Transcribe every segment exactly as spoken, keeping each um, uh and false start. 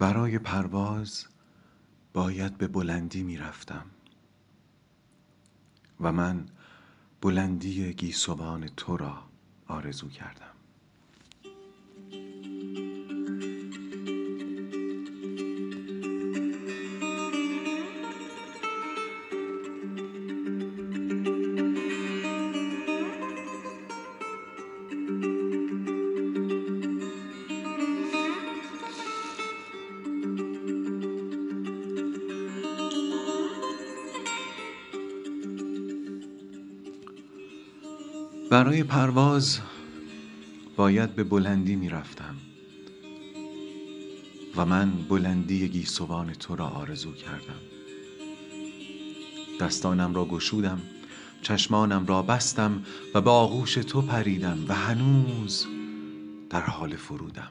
برای پرواز باید به بلندی می رفتم و من بلندی گیسوان تو را آرزو کردم. برای پرواز باید به بلندی می رفتم و من بلندی گیسوان تو را آرزو کردم. دستانم را گشودم، چشمانم را بستم و به آغوش تو پریدم و هنوز در حال فرودم.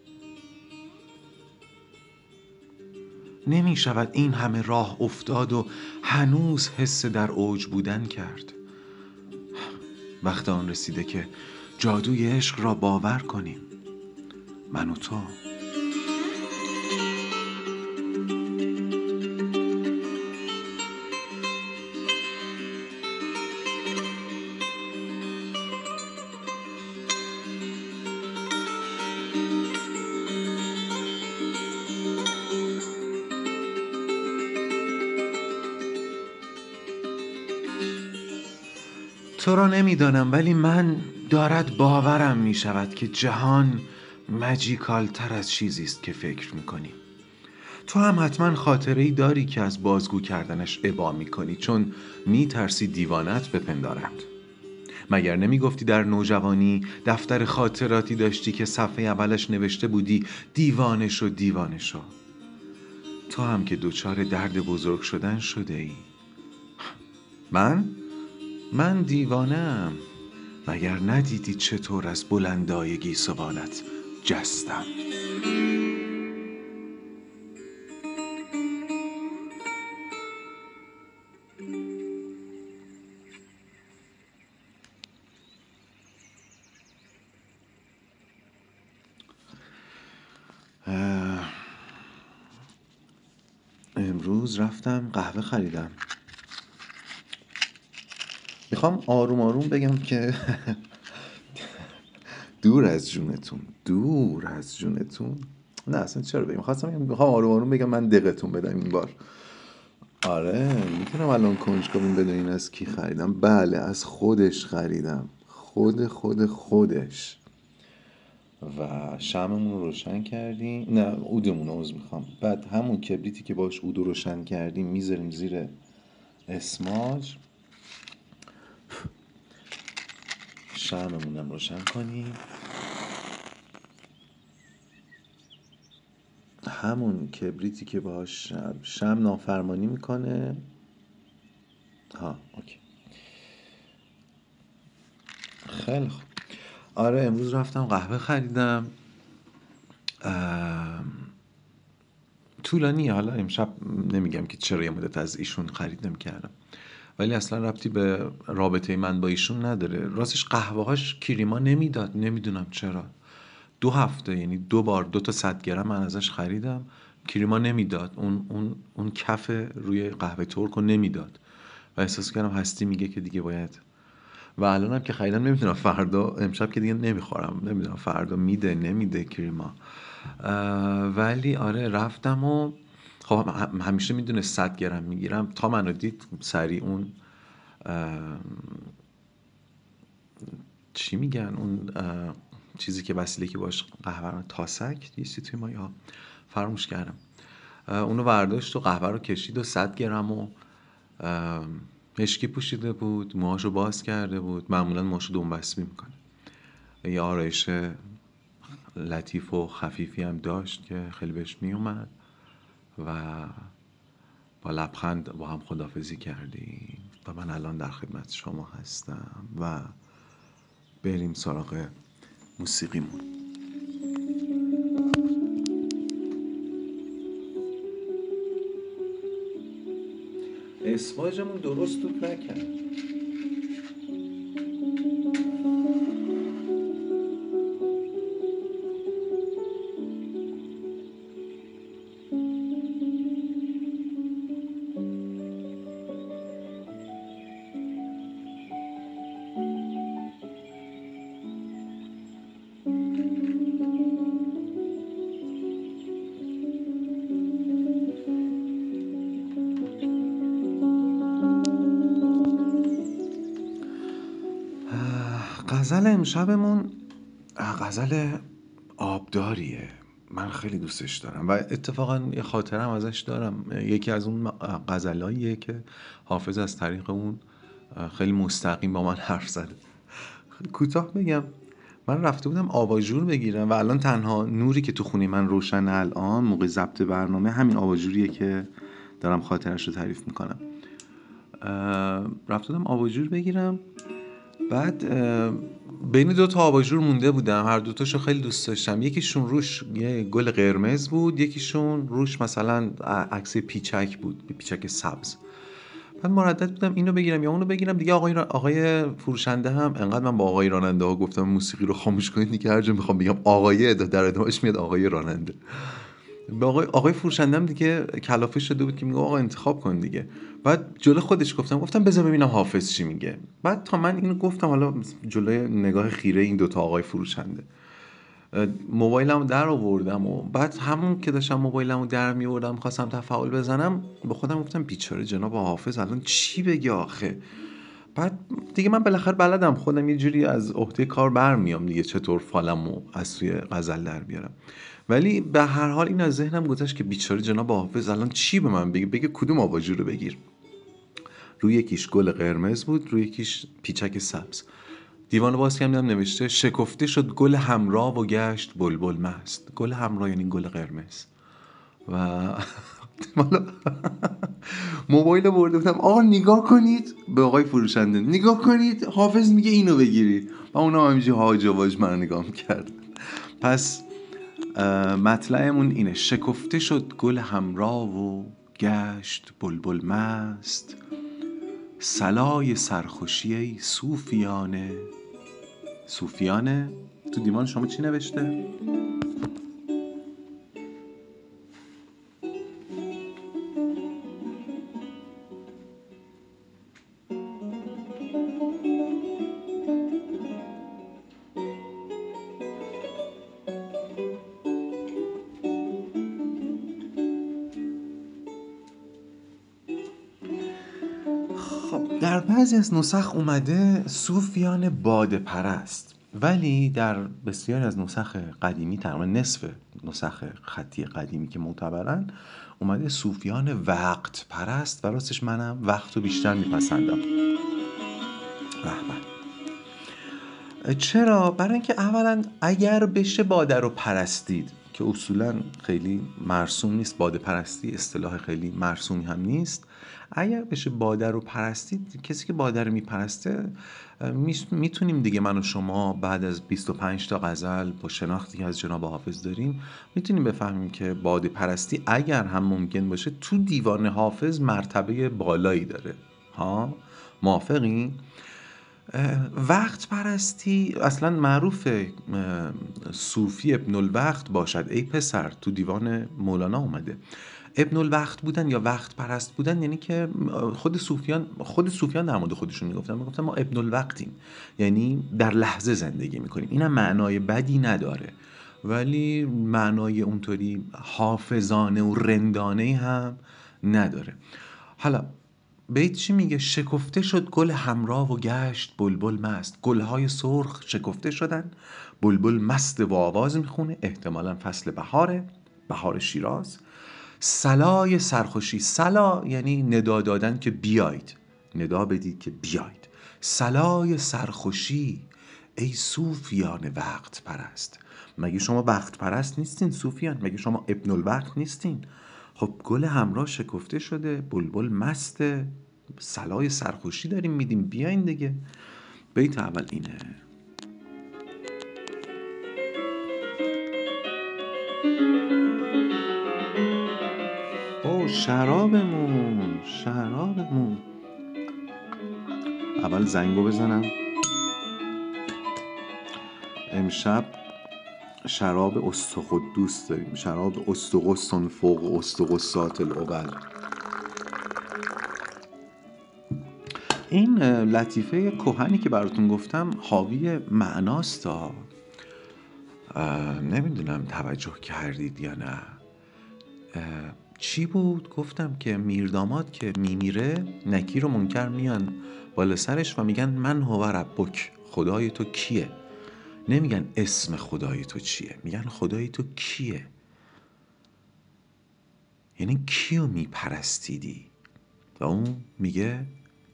نمی شود این همه راه افتاد و هنوز حس در اوج بودن کرد. وقت آن رسیده که جادوی عشق را باور کنیم، من و تو. تو را نمیدانم، ولی من دارد باورم می شود که جهان مجیکال تر از چیزی است که فکر می کنی. تو هم حتما خاطره‌ای داری که از بازگو کردنش ابا می کنی، چون می ترسی دیوانت بپندارند. مگر نمی گفتی در نوجوانی دفتر خاطراتی داشتی که صفحه اولش نوشته بودی دیوانه شو دیوانه شو؟ تو هم که دوچار درد بزرگ شدن شده ای. من؟ من دیوانه‌ام. مگر ندیدی چطور از بلندای گیسوانت جستم؟ امروز رفتم قهوه خریدم. میخوام آروم آروم بگم که دور از جونتون، دور از جونتون. نه اصلا چرا بگم، خواستم بگم میخوام آروم آروم بگم من دقتون بدم این بار. آره میتونم الان کنجکاویم بدونین از کی خریدم. بله از خودش خریدم، خود خود خودش. و شمعمون رو روشن کردیم، نه عودمون رو عوض میخوام، بعد همون کبریتی که باش عود رو روشن کردیم میذاریم زیر اسماج، شمعمون هم روشن کنیم. همون کبریتی که باش شمع نافرمانی میکنه. ها اوکی خیلی خوب. آره امروز رفتم قهوه خریدم. طولانیه، حالا امشب نمیگم که چرا یه مدت از ایشون خرید نمیکردم، ولی اصلا ربطی به رابطه من با ایشون نداره. راستش قهوه هاش کریما نمیداد، نمیدونم چرا. دو هفته یعنی دو بار دو تا صد گرم من ازش خریدم، کریما نمیداد. اون اون اون کف روی قهوه ترک رو نمیداد و احساس کردم هستی میگه که دیگه باید. و الانم که خریدم نمیدونم فردا، امشب که دیگه نمیخورم، نمیدونم فردا میده نمیده کریما. ولی آره رفتم و خب همیشه میدونه صد گرم میگیرم. تا منو دید سریع اون چی میگن اون چیزی که وسیله که باش قهوه رو، تاسک دیستی توی ما، یا فراموش کردم، اونو برداشت و قهوه رو کشید و صد گرم و مشکی پوشیده بود، موهاشو باز کرده بود. معمولا موهاشو دنبسمی میکنه. یه آرایش لطیف و خفیفی هم داشت که خیلی بهش میومد و با لبخند با هم خداحافظی کردیم و من الان در خدمت شما هستم و بریم سراغ موسیقیمون. اسواجمون درست توپ نکرد. غزل امشبمون غزل آبداریه. من خیلی دوستش دارم و اتفاقا یه خاطرم ازش دارم. یکی از اون غزلاییه که حافظ از طریق اون خیلی مستقیم با من حرف زده. کوتاه بگم، من رفته بودم آباژور بگیرم و الان تنها نوری که تو خونه من روشن الان موقع ضبط برنامه همین آباژوریه که دارم خاطرش رو تعریف میکنم. رفته بودم آباژور بگیرم، بعد بین دو تا آباژور مونده بودم، هر دوتاشو خیلی دوست داشتم. یکیشون روش یه گل قرمز بود، یکیشون روش مثلا عکس پیچک بود، پیچک سبز. من مردد بودم اینو بگیرم یا اونو بگیرم. دیگه آقای آقای فروشنده هم انقدر من با آقای راننده ها گفتم موسیقی رو خاموش کنید دیگه هر جا میخوام بگم آقای در ادامهش میاد آقای راننده. به آقای آقای فروشنده هم دیگه کلافه شده بود که میگه آقا انتخاب کن دیگه. بعد جلوی خودش گفتم گفتم بذار ببینم حافظ چی میگه. بعد تا من اینو گفتم حالا جلوی نگاه خیره این دوتا آقای فروشنده موبایلمو در آوردم و بعد همون که داشتم موبایلمو در می آوردم خواستم تفاعل بزنم با خودم گفتم بیچاره جناب حافظ الان چی بگه آخه. بعد دیگه من بالاخره بلدم خودم یه جوری از عهده کار برمیام دیگه چطور فالمو از سوی غزل در بیارم. ولی به هر حال این از ذهنم گذشت که بیچاره جناب حافظ الان چی به من بگه، بگه کدوم آباژور رو بگیر. روی یکیش گل قرمز بود، روی یکیش پیچک سبز. دیوانو باز کردم نوشته شکفته شد گل همراه و گشت بلبل مست. گل همراه یعنی گل قرمز. و موبایل برده بودم آقا نگاه کنید به آقای فروشنده، نگاه کنید حافظ میگه اینو بگیرید و اونا همینجوری هاج و واج من نگاه میکردن. پس مطلعمون اینه شکفته شد گل همراه و گشت بلبل مست. صلای سرخوشی ای صوفیانه. صوفیانه تو دیوان شما چی نوشته؟ در بعضی از نسخ اومده صوفیان باده پرست، ولی در بسیاری از نسخ قدیمی تقریبا نصف نسخ خطی قدیمی که معتبرن اومده صوفیان وقت پرست و راستش منم وقت رو بیشتر میپسندم. چرا؟ برای اینکه اولا اگر بشه باده رو پرستید که اصولا خیلی مرسوم نیست، باده پرستی اصطلاح خیلی مرسومی هم نیست، اگر بشه باده رو پرستید کسی که باده رو میپرسته میتونیم دیگه من و شما بعد از بیست و پنج تا غزل با شناختی که از جناب حافظ داریم میتونیم بفهمیم که باده پرستی اگر هم ممکن باشه تو دیوان حافظ مرتبه بالایی داره. ها موافقین؟ وقت پرستی اصلا معروف صوفی ابن الوقت باشد ای پسر، تو دیوان مولانا اومده. ابن الوقت بودن یا وقت پرست بودن یعنی که خود صوفیان خود صوفیان در مورد خودشون میگفتن میگفتن ما ابن الوقتیم، یعنی در لحظه زندگی میکنیم. اینم معنای بدی نداره ولی معنای اونطوری حافظانه و رندانه هم نداره. حالا بیت چی میگه؟ شکفته شد گل همراه و گشت بلبل مست. گلهای سرخ شکفته شدن، بلبل مست و آواز میخونه، احتمالاً فصل بهاره، بهار شیراز. صلای سرخوشی، صلا یعنی ندا دادن که بیاید، ندا بدید که بیاید. صلای سرخوشی ای صوفیان وقت پرست. مگه شما وقت پرست نیستین صوفیان؟ مگه شما ابن الوقت نیستین؟ خب گل همراه شکفته شده، بلبل مسته، صلای سرخوشی داریم میدیم، بیاین دیگه. بیت اول اینه. او شرابمون شرابمون اول زنگو بزنم. امشب شراب استقدوس داریم، شراب استقسن فوق استقسات الاول. این لطیفه کهنی که براتون گفتم حاوی معناست ها. نمیدونم توجه کردید یا نه. چی بود؟ گفتم که میرداماد که میمیره نکیر و منکر میان بالا سرش و میگن من هو ربک. خدای تو کیه؟ نمیگن اسم خدای تو چیه، میگن خدای تو کیه. یعنی کیو میپرستیدی؟ و اون میگه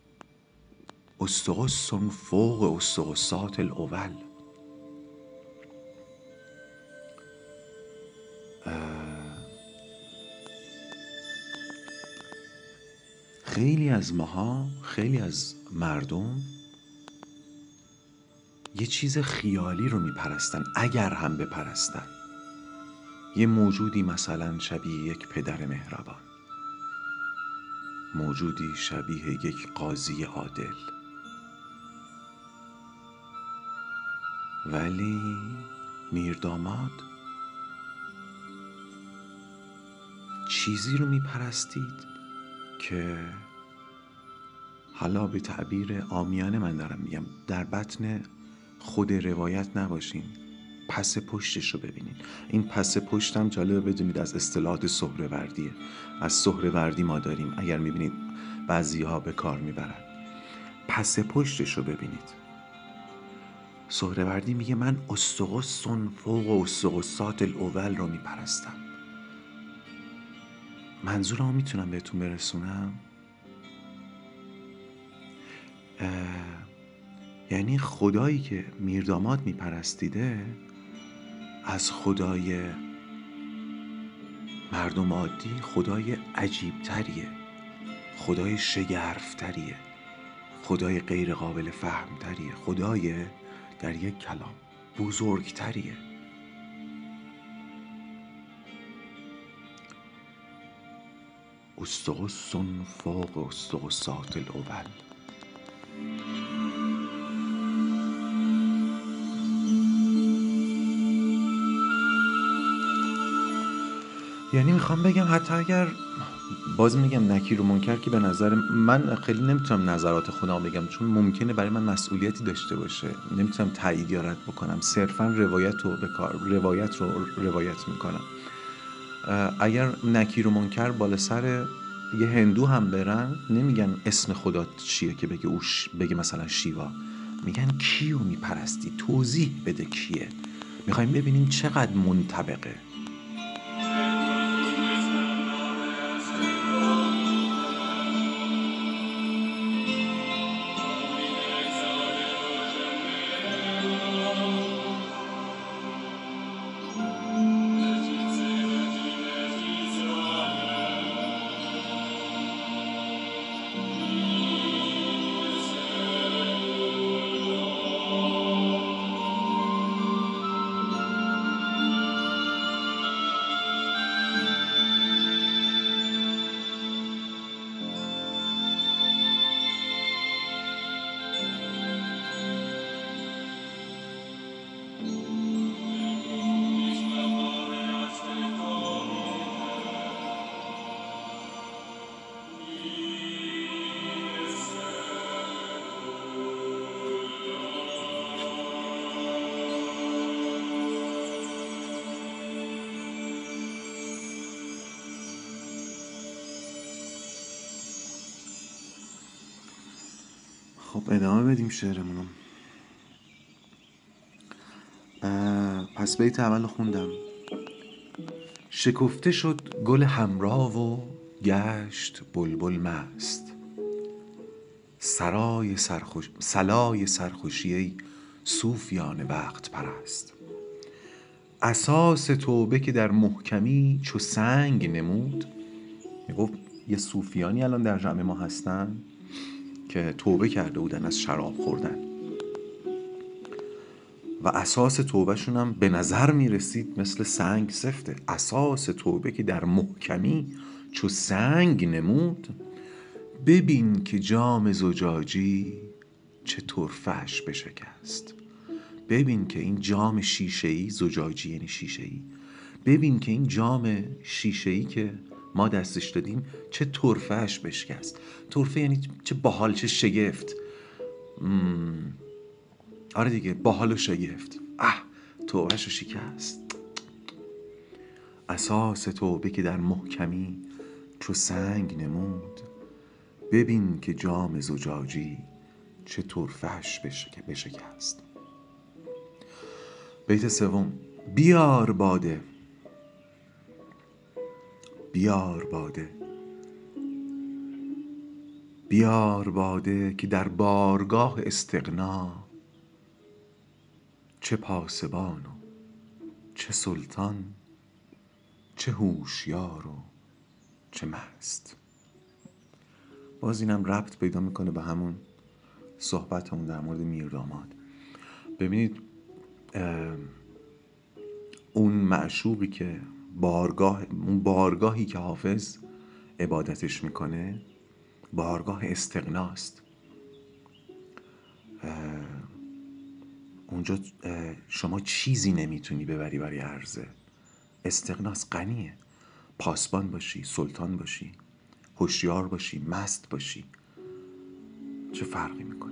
استقص فوق استقصات الاول. خیلی از ماها، خیلی از مردم یه چیز خیالی رو میپرستن، اگر هم بپرستن. یه موجودی مثلا شبیه یک پدر مهربان، موجودی شبیه یک قاضی عادل، ولی میرداماد چیزی رو میپرستید که حالا به تعبیر عامیانه من دارم میگم، در بطن خود روایت نباشین، پس پشتش رو ببینین. این پس پشتم جالبه بدونید از اصطلاحات سهروردیه، از سهروردی ما داریم. اگر میبینید بعضی ها به کار میبرن، پس پشتش رو ببینید. سهروردی میگه من استقصن فوق استقصات الاول رو میپرستم. منظورمو میتونم بهتون برسونم؟ یعنی خدایی که میرداماد میپرستیده از خدای مردم عادی خدای عجیبتریه، خدای شگرفتریه، خدای غیر قابل فهمتریه، خدای در یک کلام بزرگتریه. استقصن فوق استقصات الاول. یعنی میخوام بگم حتی اگر باز میگم نکیر و منکر که به نظر من خیلی نمیتونم نظرات خودم بگم، چون ممکنه برای من مسئولیتی داشته باشه، نمیتونم تایید یا رد بکنم، صرفا روایت رو به کار روایت رو روایت میکنم. اگر نکیر و منکر بالا سر یه هندو هم برن، نمیگن اسم خدا چیه که بگه اوش بگه مثلا شیوا، میگن کیو میپرستی، توضیح بده کیه. میخوایم ببینیم چقدر منطبقه. خب ادامه بدیم شعرمونو. پس بیت اول خوندم. شکفته شد گل حمرا و گشت بلبل مست، سرای سرخوش سلای سرخوشی ای صوفیان وقت پرست. اساس توبه که در محکمی چو سنگ نمود. میگفت یه صوفیانی الان در جمع ما هستن که توبه کرده بودن از شراب خوردن و اساس توبهشون هم به نظر میرسید مثل سنگ سفته. اساس توبه که در محکمی چو سنگ نمود، ببین که جام زجاجی چه طرفه‌اش بشکست. ببین که این جام شیشه‌ای، زجاجی یعنی شیشه‌ای، ببین که این جام شیشه‌ای که ما دستش دادیم چه طرفه‌اش بشکست. طرفه یعنی چه باحال، چه شگفت. مم. آره دیگه، باحال و شگفت. اه، توبهش رو شکست. اساس توبه که در محکمی چو سنگ نمود، ببین که جام زجاجی چطور فحش بشکست. بیت سوم: بیار باده، بیار باده، بیار باده که در بارگاه استغنا چه پاسبان و چه سلطان، چه هوشیار و چه مست. باز اینم ربط پیدا میکنه به همون صحبتمون در مورد میرداماد. ببینید اون معشوقی که بارگاه اون بارگاهی که حافظ عبادتش میکنه بارگاه استغناست. اونجا شما چیزی نمیتونی ببری برای عرضه. استغناست، غنیه. پاسبان باشی، سلطان باشی، هوشیار باشی، مست باشی، چه فرقی میکنه؟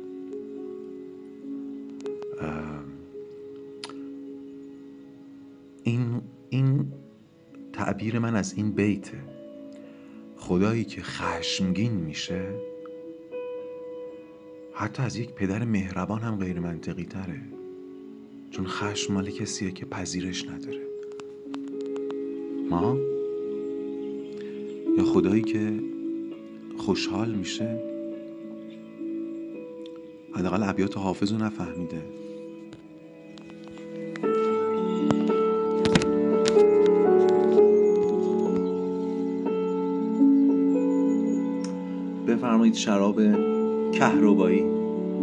این این تعبیر من از این بیته. خدایی که خشمگین میشه حتی از یک پدر مهربان هم غیر منطقی تره، چون خشم مال کسیه که پذیرش نداره. ما یا خدایی که خوشحال میشه حداقل ابیات حافظ رو نفهمیده. بفرمایید شراب کهربایی.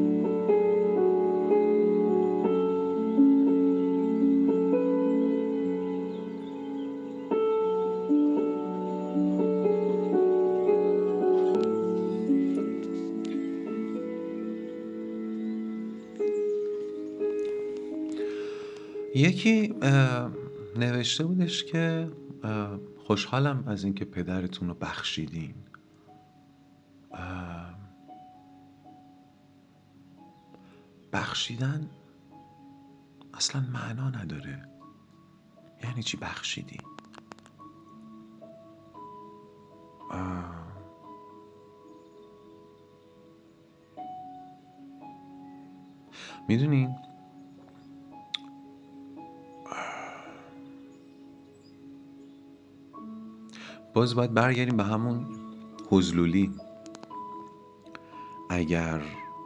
یکی نوشته بودش که خوشحالم از اینکه پدرتون رو بخشیدین. بخشیدن اصلا معنا نداره. یعنی چی بخشیدی؟ میدونین باز باید برگردیم به همون حضلولی. اگر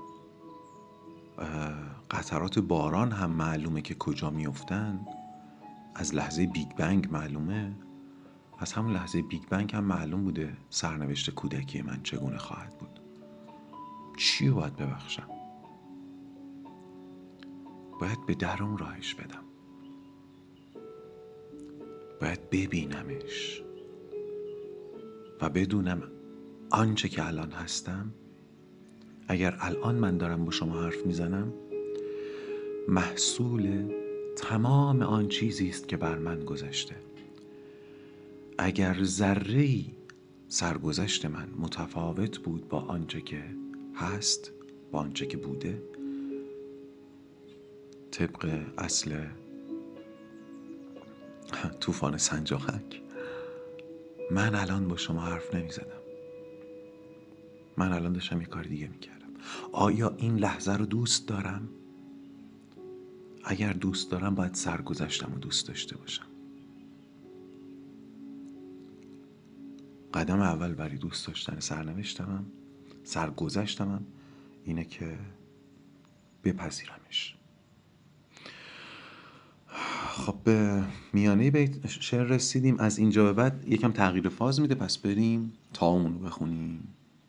قطرات باران هم معلومه که کجا میافتن، از لحظه بیگ بنگ معلومه، از همون لحظه بیگ بنگ هم معلوم بوده سرنوشت کودکی من چگونه خواهد بود. چی رو باید ببخشم؟ باید به درون راهش بدم، باید ببینمش و بدونم آنچه که الان هستم، اگر الان من دارم با شما حرف میزنم، محصول تمام آن چیزی است که بر من گذشته. اگر ذره‌ای سرگذشت من متفاوت بود با آنچه که هست، با آنچه که بوده، طبق اصل طوفان سنجاقک، من الان با شما حرف نمی زدم. من الان داشتم یه کار دیگه می کردم. آیا این لحظه رو دوست دارم؟ اگر دوست دارم باید سرگذشتم رو دوست داشته باشم. قدم اول برای دوست داشتن سرنوشتمم، سرگذشتمم، اینه که بپذیرمش. خب به میانه بیت شعر رسیدیم. از اینجا به بعد یکم تغییر فاز میده، پس بریم تاامون رو بخونیم.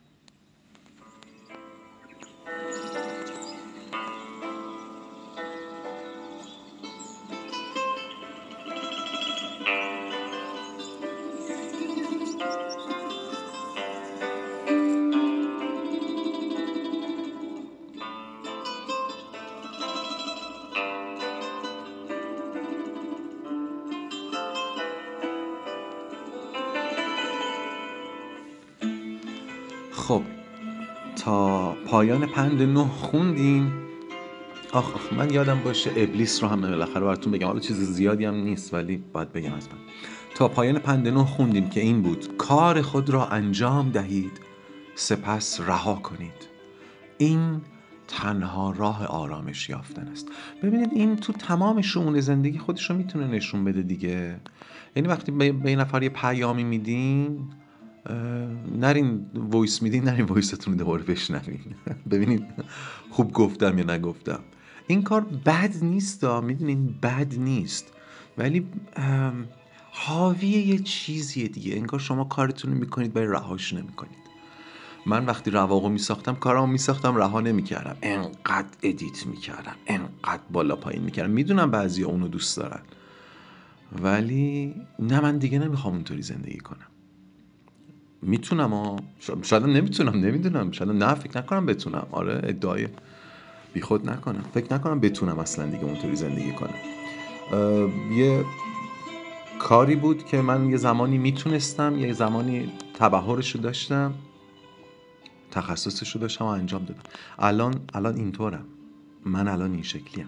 خب تا پایان پند نه خوندیم. آخ آخ من یادم باشه ابلیس رو هم بالاخره براتون بگم. حالا چیز زیادی هم نیست ولی باید بگم از من. تا پایان پند نه خوندیم که این بود: کار خود را انجام دهید سپس رها کنید. این تنها راه آرامش یافتن است. ببینید این تو تمام شئون زندگی خودش رو میتونه نشون بده دیگه. یعنی وقتی به یه نفر یه پیامی میدین، نرین وایس میدین، نرین وایستون رو دوباره بشنوین ببینید خوب گفتم یا نگفتم. این کار بد نیست، میدونین بد نیست، ولی حاوی یه چیزیه دیگه. انگار شما کارتون رو میکنید برای رهاش نمیکنید. من وقتی رواقو میساختم کارامو میساختم، رها نمیکردم، انقدر ادیت میکردم، انقدر بالا پایین میکردم. میدونم بعضیا اونو دوست دارن، ولی نه، من دیگه نمیخوام اونطوری زندگی کنم. میتونم ها، شاید نمیتونم، نمیدونم، شاید نه، فکر نکنم بتونم. آره ادعای بی خود نکنم، فکر نکنم بتونم اصلا دیگه اونطوری زندگی کنم. یه کاری بود که من یه زمانی میتونستم، یه زمانی تبحرشو داشتم، تخصصشو داشتم و انجام دادم. الان الان اینطورم، من الان این شکلیم.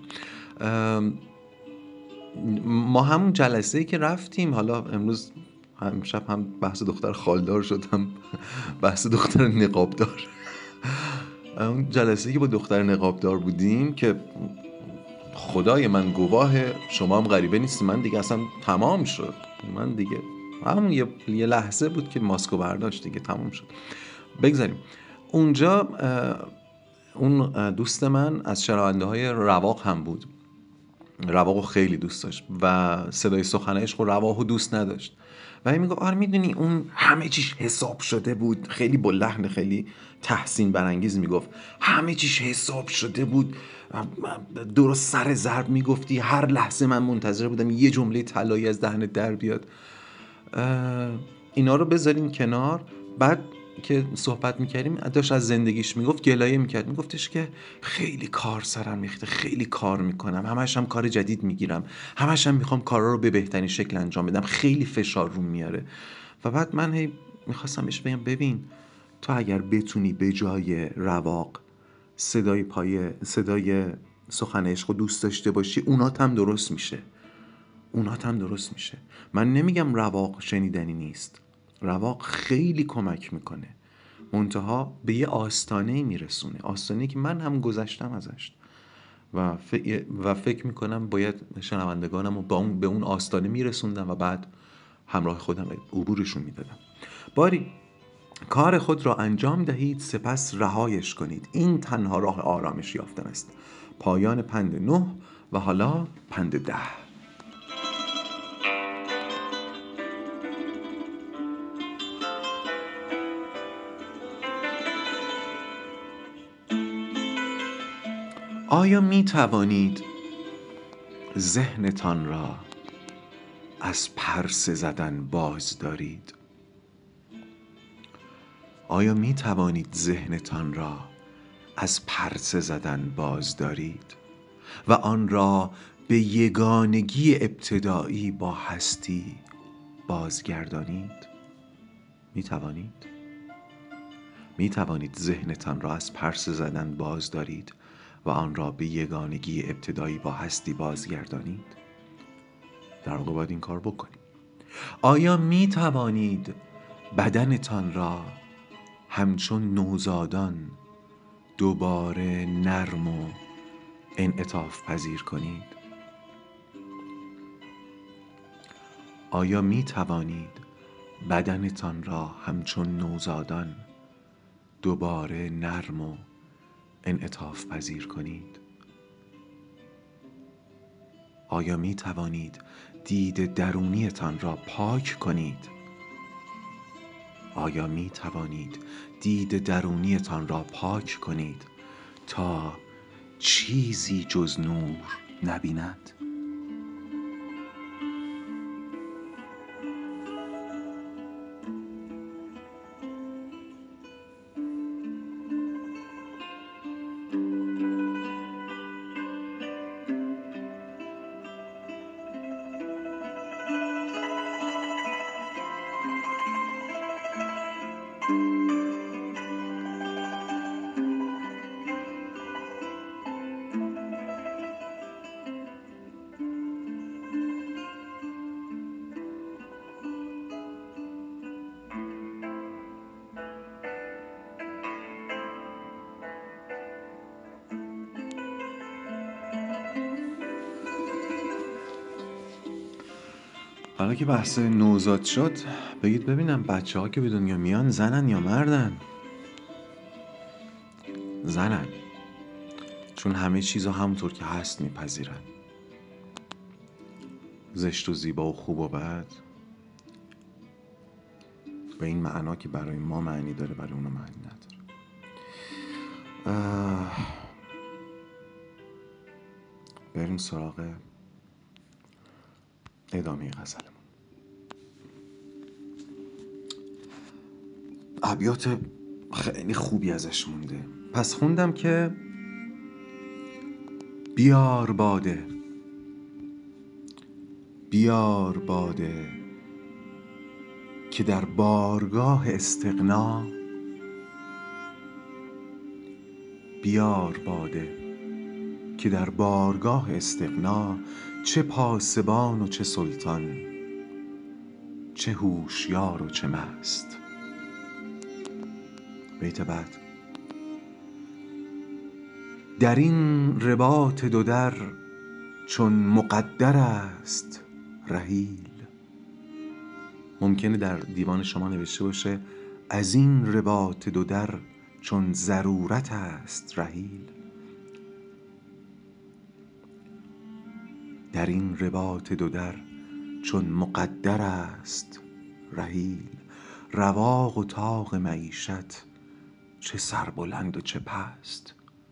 ما همون جلسه‌ای که رفتیم، حالا امروز امشب هم بحث دختر خالدار شدم بحث دختر نقابدار اون جلسه‌ای که با دختر نقابدار بودیم که خدای من گواه شما هم غریبه نیستی، من دیگه اصلا تمام شد. من دیگه همون یه, یه لحظه بود که ماسکو برداشت دیگه تمام شد. بگذاریم اونجا. اون دوست من از شنونده های رواق هم بود، رواقو خیلی دوست داشت و صدای سخنش خب رواقو دوست نداشت و این میگه آره میدونی اون همه چیش حساب شده بود. خیلی با لحن خیلی تحسین برانگیز میگفت همه چیش حساب شده بود، درست سر ضرب میگفتی، هر لحظه من منتظر بودم یه جمله طلایی از دهنت در بیاد. اینا رو بذارین کنار. بعد که صحبت میکردیم داشت از زندگیش میگفت، گلایه میکرد، میگفتش که خیلی کار سرم ریخته، خیلی کار میکنم، همش هم کار جدید میگیرم، همش هم میخوام کارا رو به بهترین شکل انجام بدم، خیلی فشار روم میاره. و بعد من هی میخواستم بهش بگم ببین تو اگر بتونی به جای رواق صدای پای صدای سخن عشق دوست داشته باشی، اونات هم درست میشه، اونات هم درست میشه. من نمیگم رواق شنیدنی نیست، رواق خیلی کمک میکنه، منتها به یه آستانه‌ای میرسونه، آستانه‌ای که من هم گذشتم ازش و, ف... و فکر میکنم باید شنوندگانم رو با اون... به اون آستانه میرسوندم و بعد همراه خودم عبورشون میدادم. باری کار خود را انجام دهید سپس رهایش کنید، این تنها راه آرامش یافتن است. پایان پند نه و حالا پند ده. آیا می توانید ذهنتان را از پرسه زدن باز دارید؟ آیا می توانید ذهنتان را از پرسه زدن باز دارید و آن را به یگانگی ابتدایی با هستی بازگردانید؟ می توانید؟ می توانید ذهنتان را از پرسه زدن باز دارید و آن را به یگانگی ابتدایی با هستی بازگردانید؟ در واقع باید این کار بکنید. آیا می توانید بدنتان را همچون نوزادان دوباره نرم و انعطاف پذیر کنید؟ آیا می توانید بدنتان را همچون نوزادان دوباره نرم و انعطاف پذیر کنید؟ آیا می توانید دید درونیتان را پاک کنید؟ آیا می توانید دید درونیتان را پاک کنید تا چیزی جز نور نبیند؟ حالا که بحث نوزاد شد، بگید ببینم بچه ها که به دنیا میان زنن یا مردن؟ زنن، چون همه چیزا همونطور که هست میپذیرن، زشت و زیبا و خوب و بد، به این معنا که برای ما معنی داره برای اونا معنی نداره. بریم سراغ ادامه غزلمون. ابیات خیلی خوبی ازش مونده. پس خوندم که بیار باده، بیار باده که در بارگاه استغنا، بیار باده که در بارگاه استغنا، چه پاسبان و چه سلطان، چه هوشیار و چه مست. بیت بعد: در این رباط دو در چون مقدر است رحیل. ممکنه در دیوان شما نوشته باشه از این رباط دو در چون ضرورت است رحیل. در این رباط دو در چون مقدر است رحیل. رواق و طاق معیشت چه سربلند و چه پست.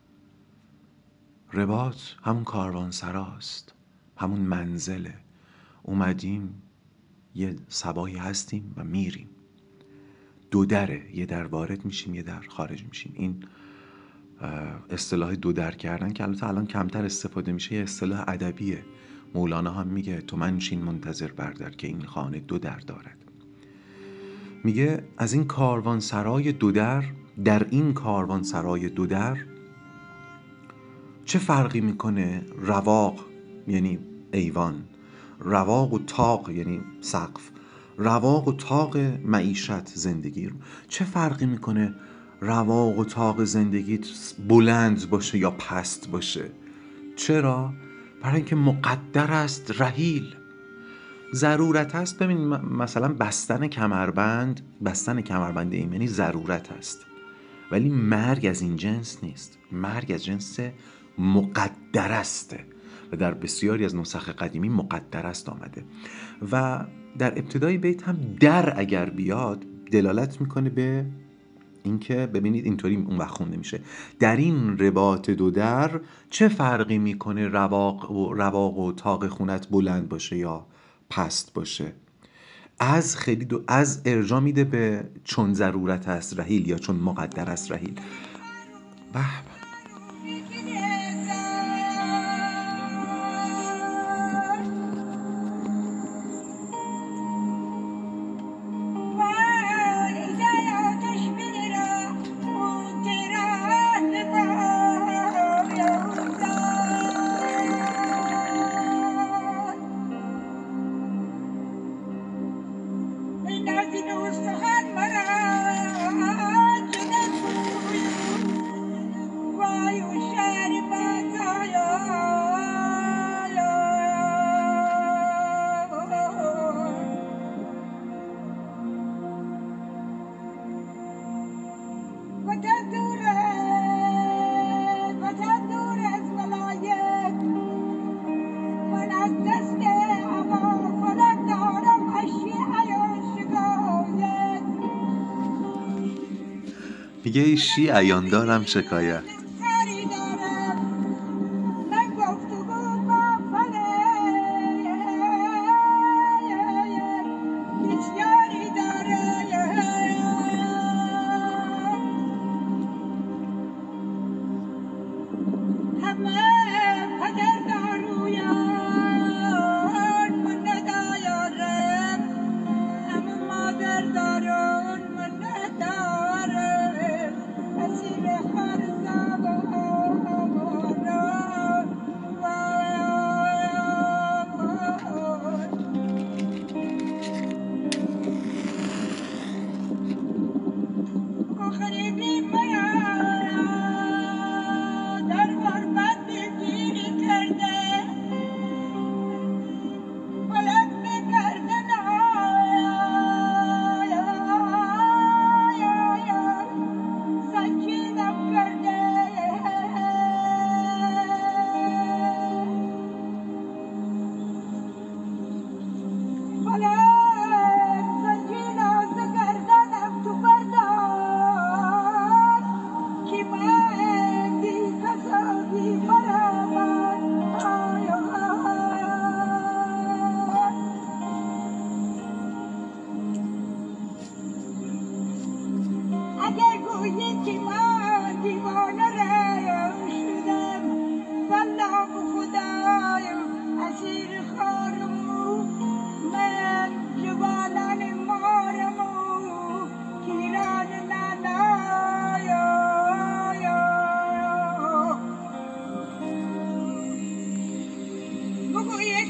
رباط همون کاروان سراست، همون منزله. اومدیم یه سبایی هستیم و میریم. دو دره، یه در وارد میشیم یه در خارج میشیم. این اصطلاح دو در کردن که البته الان کمتر استفاده میشه، یه اصطلاح ادبیه. مولانا هم میگه تو منشین منتظر بردر که این خانه دو در دارد. میگه از این کاروان سرای دو در، در این کاروان سرای دو در چه فرقی میکنه رواق یعنی ایوان، رواق و طاق یعنی سقف، رواق و طاق معیشت زندگی رو چه فرقی میکنه رواق و طاق زندگیت بلند باشه یا پست باشه؟ چرا؟ برای اینکه مقدر است رحیل. ضرورت است. ببین مثلا بستن کمربند، بستن کمربند ایمنی ضرورت است، ولی مرگ از این جنس نیست. مرگ از جنس مقدر است و در بسیاری از نسخ قدیمی مقدر است آمده. و در ابتدای بیت هم در اگر بیاد دلالت میکنه به اینکه ببینید اینطوری اون وقت خونده میشه در این رباط دو در چه فرقی میکنه رواق و رواق و طاق خونت بلند باشه یا پست باشه. از خیلی دو از ارجاع میده به چون ضرورت است رحیل یا چون مقدر است رحیل. به میگه شیعیان دارم شکایت.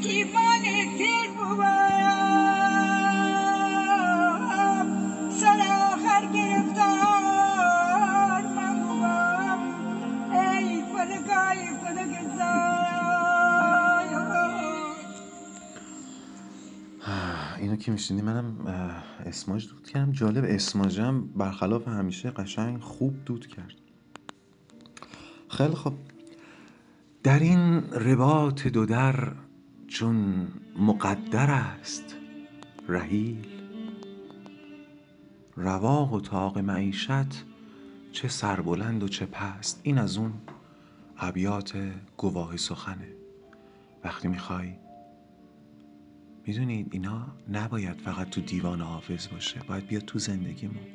پشتیبان پیر بوم، سر آخر گرفتار من بوم، ای فلکای فلک زای. اینو که میشنی منم اسماج دود کردم. جالب، اسماجم برخلاف همیشه قشنگ خوب دود کرد. خیلی خب، در این رباط دو در چون مقدر است رحیل، رواق و طاق معیشت چه سربلند و چه پست. این از اون ابیات گواه سخنه. وقتی میخوای، میدونید اینا نباید فقط تو دیوان حافظ باشه، باید بیاد تو زندگیمون.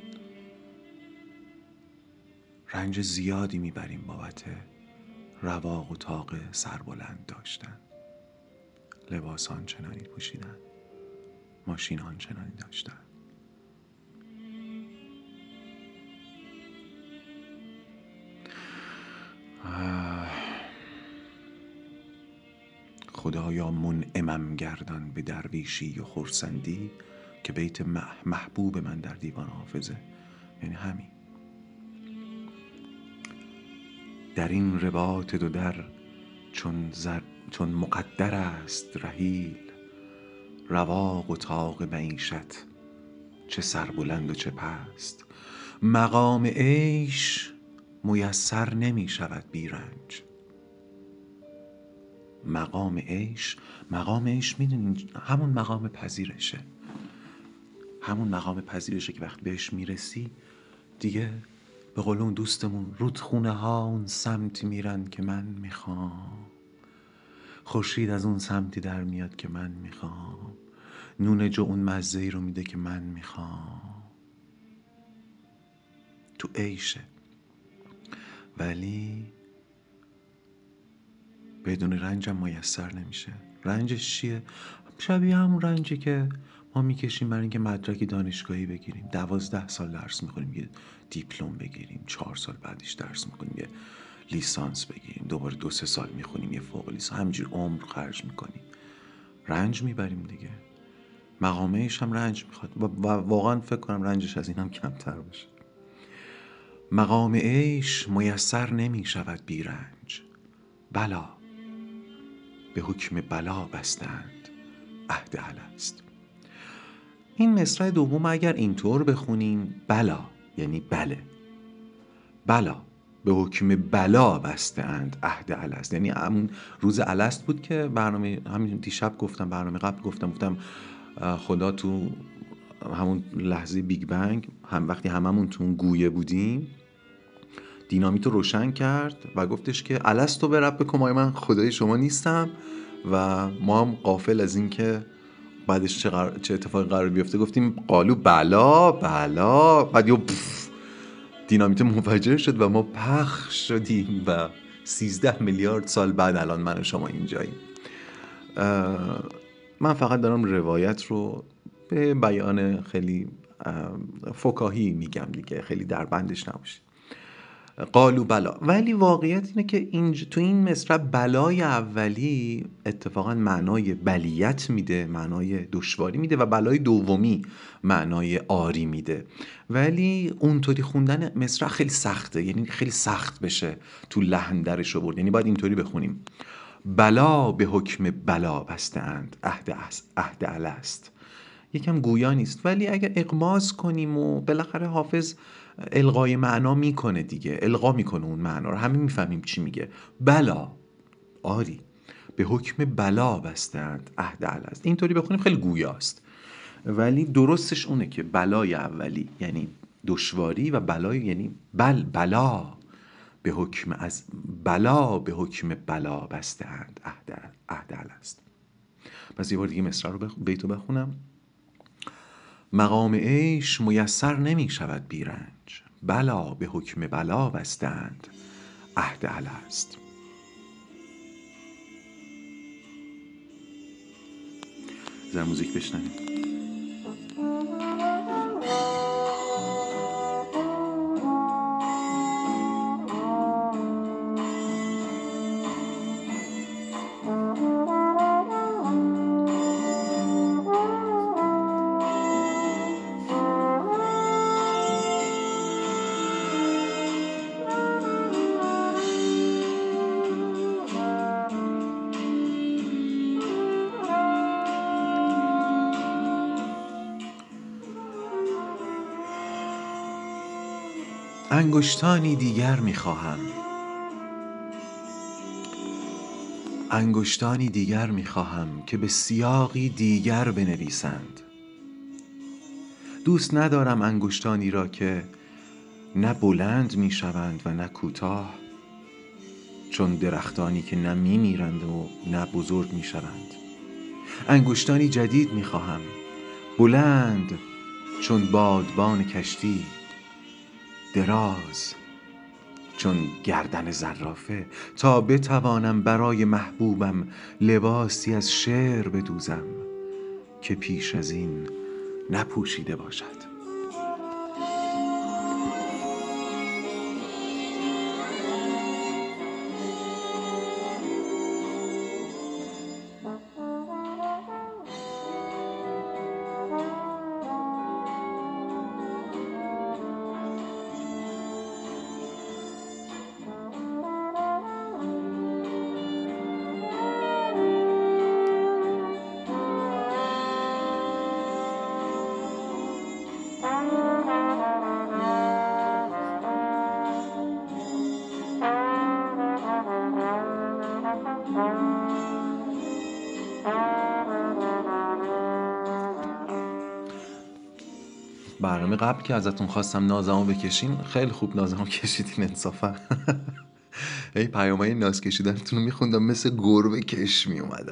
رنج زیادی میبریم بابت رواق و طاق سربلند داشتن، لباس آنچنانی پوشیدن، ماشین آنچنانی داشتن. خدایا منعمم گردان به درویشی و خرسندی، که بیت محبوب من در دیوان حافظه. یعنی همین، در این رباط دو در چون, زر چون مقدر است رحیل، رواق و طاق معیشت چه سربلند و چه پست. مقام عیش میسر نمی شود بی رنج. مقام عیش، مقام عیش میدونین همون مقام پذیرشه. همون مقام پذیرشه که وقتی بهش میرسی دیگه به قول اون دوستمون، رودخونه ها اون سمتی میرن که من میخوام، خورشید از اون سمتی در میاد که من میخوام، نون جو اون مزه‌ای رو میده که من میخوام. تو عیشه. ولی بدون رنجم میسر نمیشه. رنجش چیه؟ شبیه همون رنجی که ما میکشیم برای اینکه مدرک دانشگاهی بگیریم. دوازده سال درس میخونیم یه دیپلم بگیریم، چهار سال بعدش درس میکنیم یه لیسانس بگیریم، دوباره دو سه سال میخونیم یه فوق لیسانس، همینجور عمر خرج میکنیم، رنج میبریم دیگه. مقامهش هم رنج میخواد و واقعا فکر کنم رنجش از این هم کمتر باشه. مقام عیش میسر نمیشود بی رنج، بلا به حکم بلا بستند عهد الست. این مصرع دوم اگر اینطور بخونیم، بلا یعنی بله، بلا به حکم بلا بستند عهد الست. یعنی همون روز الست بود که برنامه همین دیشب گفتم، برنامه قبل گفتم گفتم خدا تو همون لحظه بیگ بنگ، هم وقتی هممون تو اون گویه بودیم، دینامیت رو روشن کرد و گفتش که الستو به ربکم، من خدای شما نیستم. و ما هم غافل از این که بعدش چه, قرار... چه اتفاقی قرار بیفته گفتیم قالو بلا بلا، بعد یه دینامیت منفجر شد و ما پخش شدیم و سیزده میلیارد سال بعد الان من و شما اینجاییم. من فقط دارم روایت رو به بیان خیلی فکاهی میگم دیگه، خیلی در بندش نباشید. قالو بلا. ولی واقعیت اینه که اینج... تو این مصرع بلای اولی اتفاقا معنای بلیت میده، معنای دشواری میده، و بلای دومی معنای آری میده. ولی اونطوری خوندن مصرع خیلی سخته، یعنی خیلی سخت بشه تو لحن درش آورد. یعنی باید اینطوری بخونیم: بلا به حکم بلا بسته اند عهد عهد الست. یکم گویا نیست، ولی اگر اغماض کنیم و بالاخره حافظ القای معنا میکنه دیگه، القا میکنه اون معنا رو، همین میفهمیم چی میگه. بلا آری به حکم بلا بستند عهد الست. اینطوری بخونیم خیلی گویاست، ولی درستش اونه که بلای اولی یعنی دشواری و بلای یعنی بل بلا به حکم از بلا به حکم بلا بستند عهد عهد الست. پس یه بار دیگه مصرع رو بخ... بیتو بخونم: مقام عیش میسر نمی شود بی رنج، بلا به حکم بلا بستند عهد الست. زر موزیک بشنویم. انگشتانی دیگر میخواهم، انگشتانی دیگر میخواهم که به سیاقی دیگر بنویسند. دوست ندارم انگشتانی را که نه بلند میشوند و نه کوتاه، چون درختانی که نه میمیرند و نه بزرگ میشوند. انگشتانی جدید میخواهم، بلند چون بادبان کشتی، دراز چون گردن زرافه، تا بتوانم برای محبوبم لباسی از شعر بدوزم که پیش از این نپوشیده باشد. برنامه قبل که ازتون خواستم نازمو بکشین، خیلی خوب نازمو کشیدین انصافا. ای پیامای ناز کشیدنتون رو میخوندم مثل گربه کش میومدم.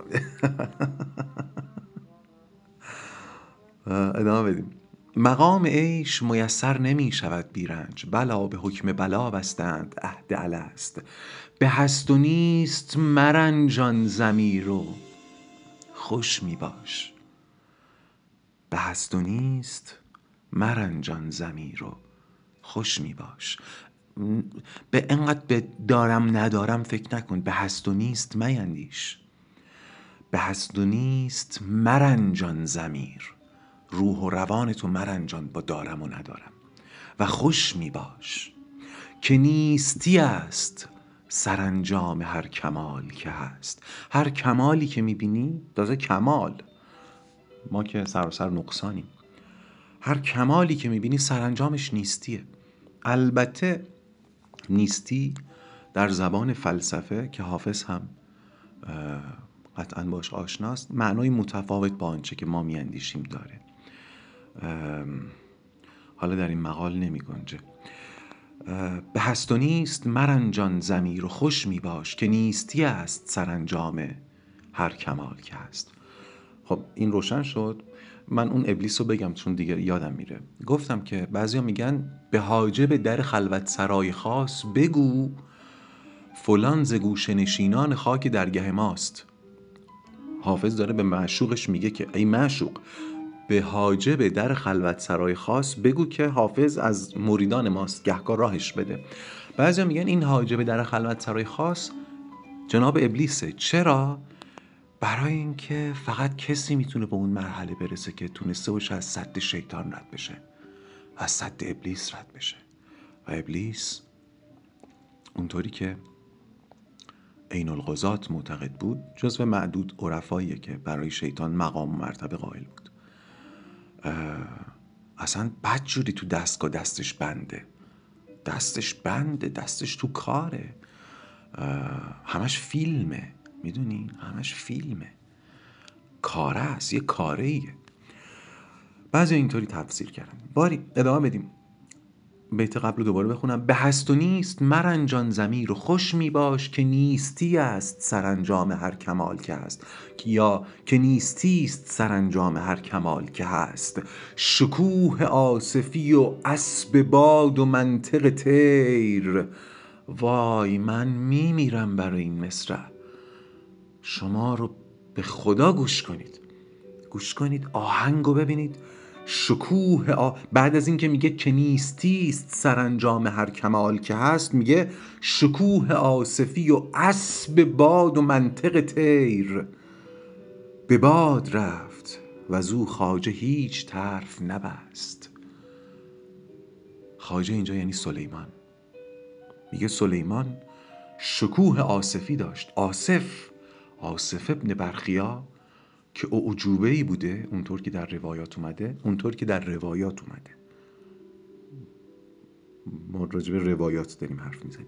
ادامه بدیم. مقام عیش میسر نمی شود بیرنج، بلا به حکم بلا بستند عهد الست. به هست و نیست مرنجان ضمیر و خوش می باش. به هست و نیست مرنجان ضمیر و خوش می باش. به انقدر به دارم ندارم فکر نکن، به هست و نیست میندیش. به هست و نیست مرنجان ضمیر، روح و روان تو مرنجان با دارم و ندارم. و خوش می باش که نیستی است سرانجام هر کمال که هست. هر کمالی که می بینی تازه کمال، ما که سراسر نقصانیم، هر کمالی که می بینی سرانجامش نیستیه. البته نیستی در زبان فلسفه که حافظ هم قطعاً باش آشناست، معنای متفاوت با آنچه که ما میاندیشیم داره. حالا در این مقال نمی گنجه. به هست و نیست مرنجان ضمیر و خوش می باش که نیستی است سرانجام هر کمال که هست. خب این روشن شد. من اون ابلیس رو بگم چون دیگه یادم میره. گفتم که بعضیا میگن به حاجب در خلوت سرای خاص بگو فلان ز گوشه نشینان خاک درگه ماست. حافظ داره به معشوقش میگه که ای معشوق، به حاجب در خلوت سرای خاص بگو که حافظ از مریدان ماست، گهگاه راهش بده. بعضیا میگن این حاجب در خلوت سرای خاص جناب ابلیسه. چرا؟ برای اینکه فقط کسی میتونه به اون مرحله برسه که تونسته باشه از سد شیطان رد بشه، از سد ابلیس رد بشه. و ابلیس اونطوری که عین القضات معتقد بود جزو معدود عرفاییه که برای شیطان مقام و مرتبه قائل بود. اصلا بدجوری تو دستگاه دستش بنده، دستش بنده، دستش تو کاره، همش فیلمه، میدونین همش فیلمه، کاره است، یه کاره ایه. بعضی اینطوری تفسیر کردن. باری ادامه بدیم. بیت قبل رو دوباره بخونم. به هست و نیست مرنجان ضمیر و خوش می باش که نیستی است سرانجام هر کمال که هست. یا که نیستی است سرانجام هر کمال که هست. شکوه آصفی و اسب باد و منطق طیر. وای من می میرم برای این مصرع. شما رو به خدا گوش کنید، گوش کنید، آهنگو ببینید. شکوه آ... بعد از این که میگه که نیستی است سرانجام هر کمال که هست، میگه شکوه آصفی و اسب باد و منطق طیر. به باد رفت و زو خواجه هیچ طرف نبست. خواجه اینجا یعنی سلیمان. میگه سلیمان شکوه آصفی داشت. آصف، آصف ابن برخیا که اعجوبه‌ای بوده، اونطور که در روایات اومده، اونطور که در روایات اومده ما راجع به روایات داریم حرف میزنیم.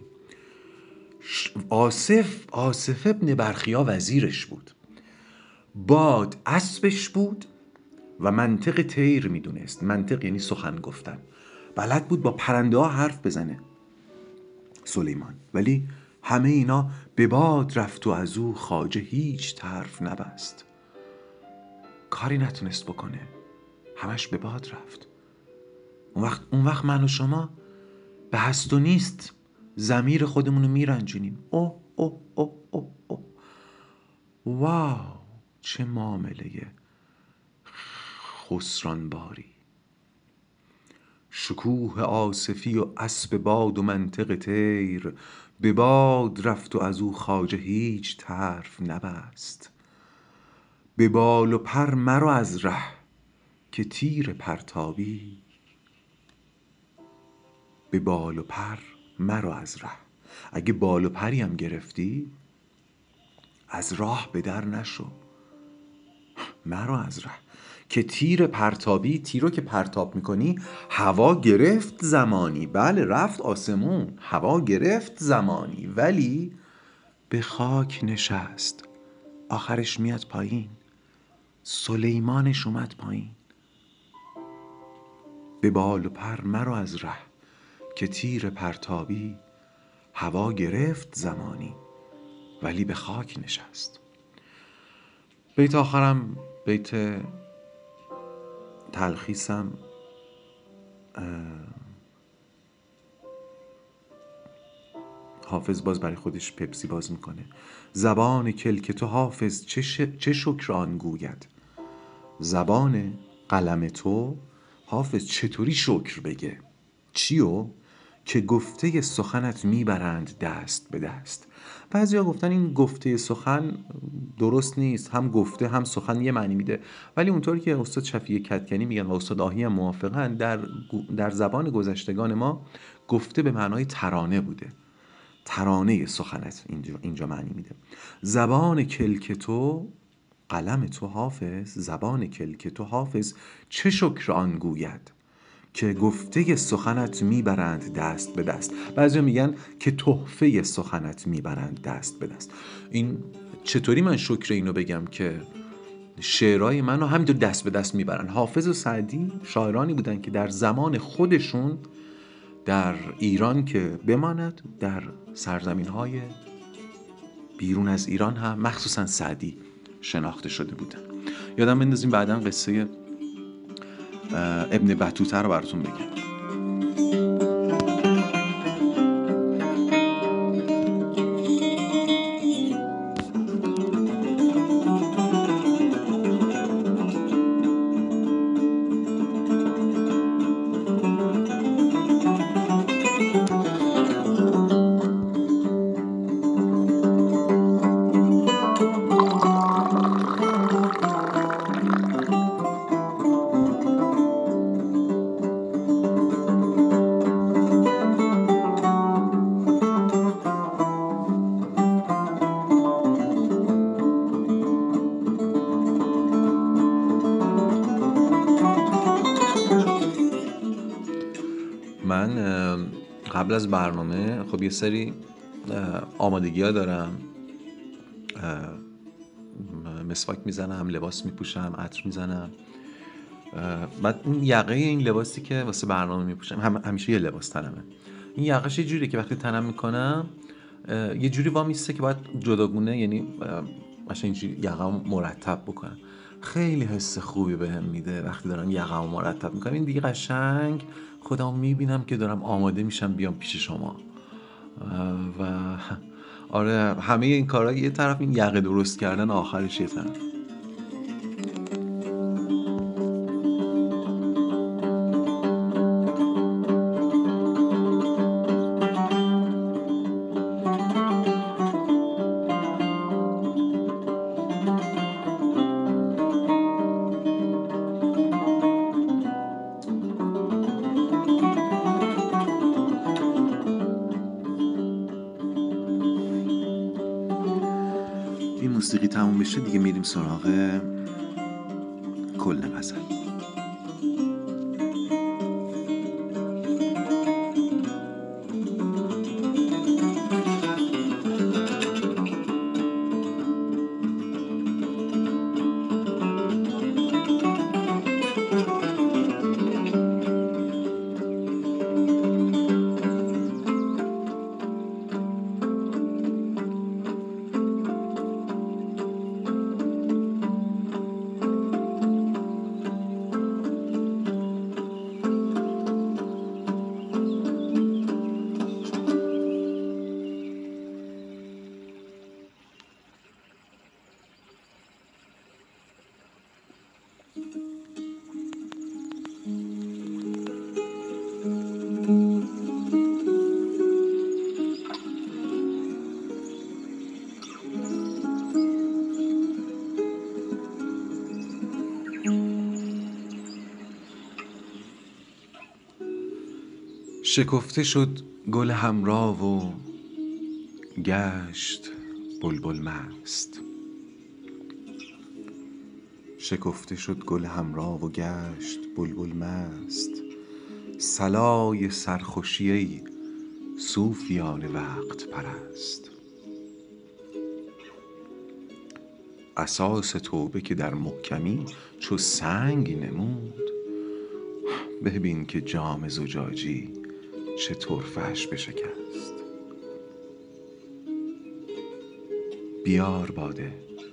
آصف آصف ابن برخیا وزیرش بود، باد اسبش بود و منطق طیر میدونست. منطق یعنی سخن گفتن، بلد بود با پرنده ها حرف بزنه سلیمان. ولی همه اینا به باد رفت و از او خواجه هیچ حرف نبست. کاری نتونست بکنه، همش به باد رفت. اون وقت, اون وقت من و شما به هست و نیست ضمیر خودمونو میرنجونیم. اوه اوه اوه اوه اوه واو، چه معامله خسرانباری. شکوه آصفی و اسب باد و منطق طیر، به باد رفت و از او خواجه هیچ حرف نبست. به بال و پر مرو از ره که تیر پرتابی، به بال و پر مرو از ره. اگه بال و پری هم گرفتی از راه به در نشو، مرو از ره که تیر پرتابی. تیرو که پرتاب میکنی هوا گرفت زمانی، بله رفت آسمون، هوا گرفت زمانی، ولی به خاک نشست، آخرش میاد پایین. سلیمانش اومد پایین. به بال و پر مرو از ره که تیر پرتابی، هوا گرفت زمانی ولی به خاک نشست. بیت آخرم بیت تلخیصم حافظ باز برای خودش پپسی باز میکنه. زبان کلک تو حافظ چه, ش... چه شکر آن گوید، زبان قلم تو حافظ چطوری شکر بگه. چیو؟ که گفته سخنت میبرند دست به دست. بعضیا گفتن این گفته سخن درست نیست، هم گفته هم سخن یه معنی میده، ولی اونطوری که استاد شفیع کدکنی میگن و استاد آهی هم موافقن، در در زبان گذشتگان ما گفته به معنای ترانه بوده. ترانه سخنت اینجا, اینجا معنی میده. زبان کلک تو قلم تو حافظ، زبان کلک تو حافظ چه شکر آن گوید، که گفته سخنت میبرند دست به دست. بعضی میگن که تحفه سخنت میبرند دست به دست. این چطوری من شکر اینو بگم که شعرهای منو همینطور دست به دست میبرن. حافظ و سعدی شاعرانی بودن که در زمان خودشون در ایران که بماند، در سرزمین‌های بیرون از ایران هم مخصوصا سعدی شناخته شده بودن. یادم بندازیم بعداً قصه ابن بطوطه رو براتون بگم. من قبل از برنامه خب یه سری آمادگی ها دارم، مسواک میزنم، لباس میپوشم، عطر میزنم. بعد این یقه این لباسی که واسه برنامه میپوشم هم همیشه یه لباس تنمه. این یقهش یه جوریه که وقتی تنم میکنم یه جوری وامیسته که باید جداگونه، یعنی مثلا اینجوری یقه‌مو مرتب بکنم. خیلی حس خوبی بهم میده وقتی دارم یقه‌مو مرتب میکنم. این دیگه قشنگ خودم میبینم که دارم آماده میشم بیام پیش شما. و آره همه این کارا یه طرف، این یقه درست کردن آخرش یه طرف. موسیقی تموم بشه دیگه میریم سراغ کل غزل. شکفته شد گل همراه و گشت بلبل مست. شکفته شد گل همراه و گشت بلبل مست. صلای سرخوشی ای صوفیان وقت پرست. اساس توبه که در محکمی چو سنگ نمود، ببین که جام زجاجی چه طرفه‌اش بشکست. بیار باده،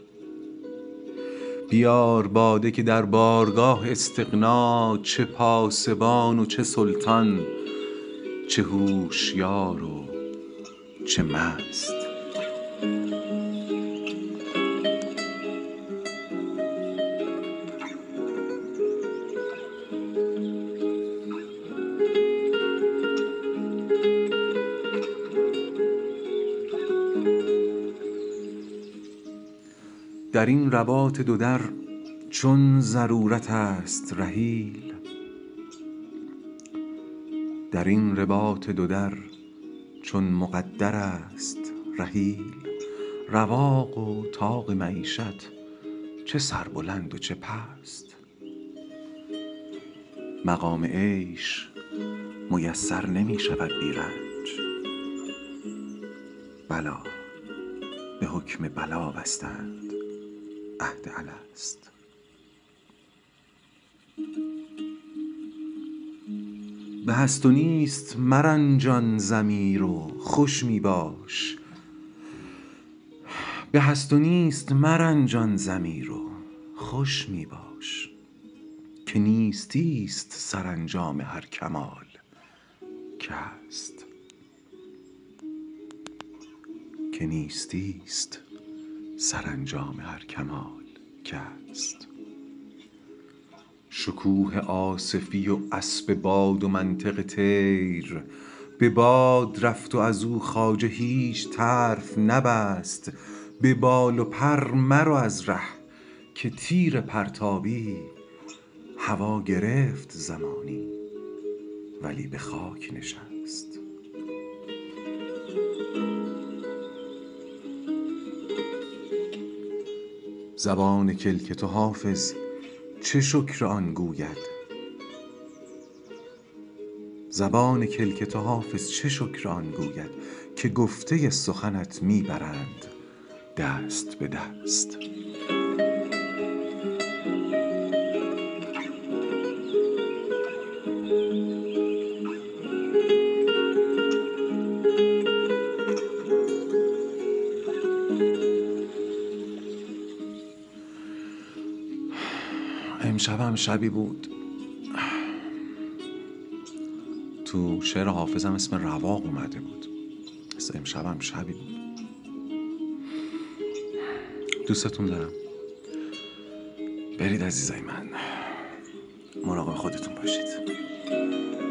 بیار باده که در بارگاه استغنا چه پاسبان و چه سلطان، چه هوشیار و چه مست. در این رباط دو در چون ضرورت است رحیل. در این رباط دو در چون مقدر است رحیل. رواق و طاق معیشت چه سربلند و چه پست. مقام عیش میسر نمی شود بی رنج. بلا به حکم بلا بستند عهد الست. به هست و نیست مرنجان ضمیر و خوش می باش. به هست و نیست مرنجان ضمیر و خوش می باش. که نیستی است سرانجام هر کمال که هست. که نیستی است سرانجام هر کمال که هست. شکوه آصفی و اسب باد و منطق طیر، به باد رفت و از او خواجه هیچ طرف نبست. به بال و پر مرو از ره که تیر پرتابی هوا گرفت زمانی ولی به خاک نشست. زبان کلک تو حافظ چه شکر آن گوید. زبان کلک تو حافظ چه شکر آن گوید که گفته سخنت می برند دست به دست. امشبم شبی بود تو شعر حافظم اسم رواق اومده بود. امشبم شبی بود. دوستتون دارم. برید عزیزای من، مراقب خودتون باشید.